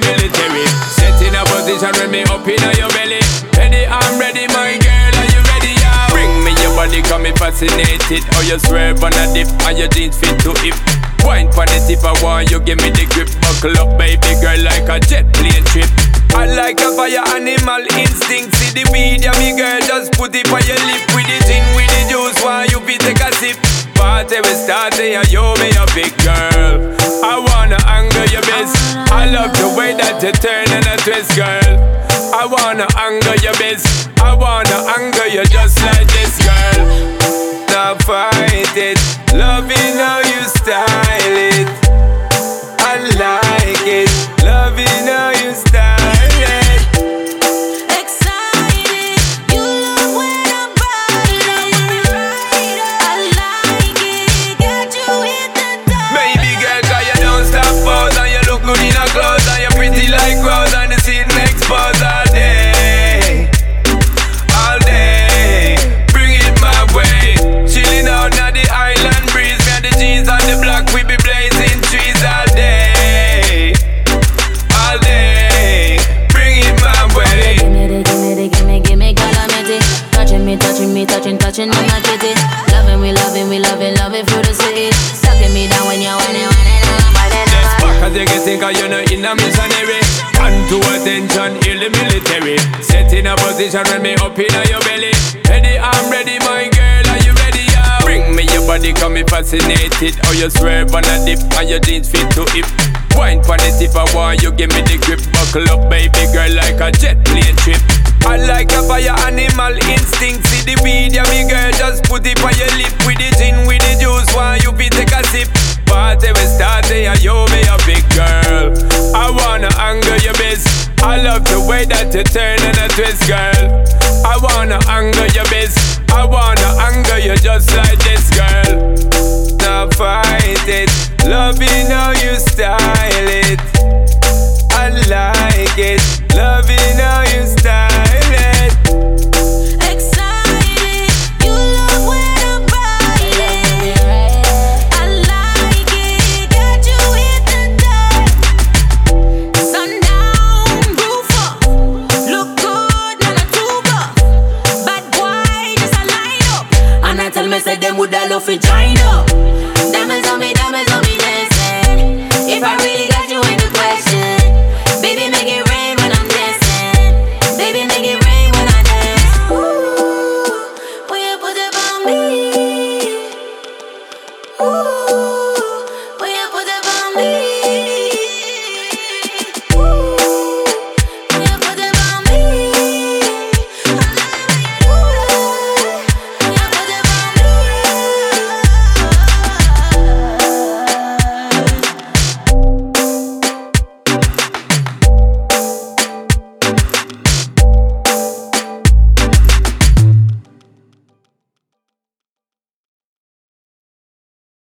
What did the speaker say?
military. Set in a position when me up in your belly. Ready, I'm ready, my girl, are you ready? Yeah. Bring me your body, got me fascinated. How you swerve on a dip, and your jeans fit to hip. Wine pon it if I want you, give me the grip. Buckle up, baby girl, like a jet plane trip. I like a fire animal instinct. See the weed, yeah, me girl, just put it on your lip. With the gin, with the juice, why you be take a sip? Party we start, yeah, you be a big girl. I wanna anger your best. I love the way that you turn and a twist, girl. I wanna anger your best. I wanna anger you just like this, girl. Now fight it, loving how you style it. I like it, loving how you style it. Excited, you love when I'm riding. I like it, got you hit the top. Baby girl, cause you don't stop pose. And you look good in a clothes. And you're pretty like rose. And the seat next pose all day. All day, bring it my way. Chilling out now the island breeze. Got the G's on the block, we be blazing trees all day. All day, bring it my way. Give me, calamity. Touching me, on my kitty. Loving through the city. Sucking me down when you're whining. Just back as you get think you're not in a missionary. Stand to attention, heal the military. Set in a position when me up in your belly. Ready, I'm ready, my girl, are you ready? Yeah. Bring me your body, got me fascinated. How you swerve on a dip, and your jeans fit to hip. Wine pon it if I want you, give me the grip. Buckle up, baby girl, like a jet plane trip. I like a fire animal instinct. See the weed, yeah, me girl, just put it on your lip. With the gin, with the juice, why you be take a sip? Party we start, yeah, you be a big girl. I wanna anger your best. I love the way that you turn and a twist, girl. I wanna anger your best. I wanna anger you just like this, girl. Now fight it, loving how you style it. I like it,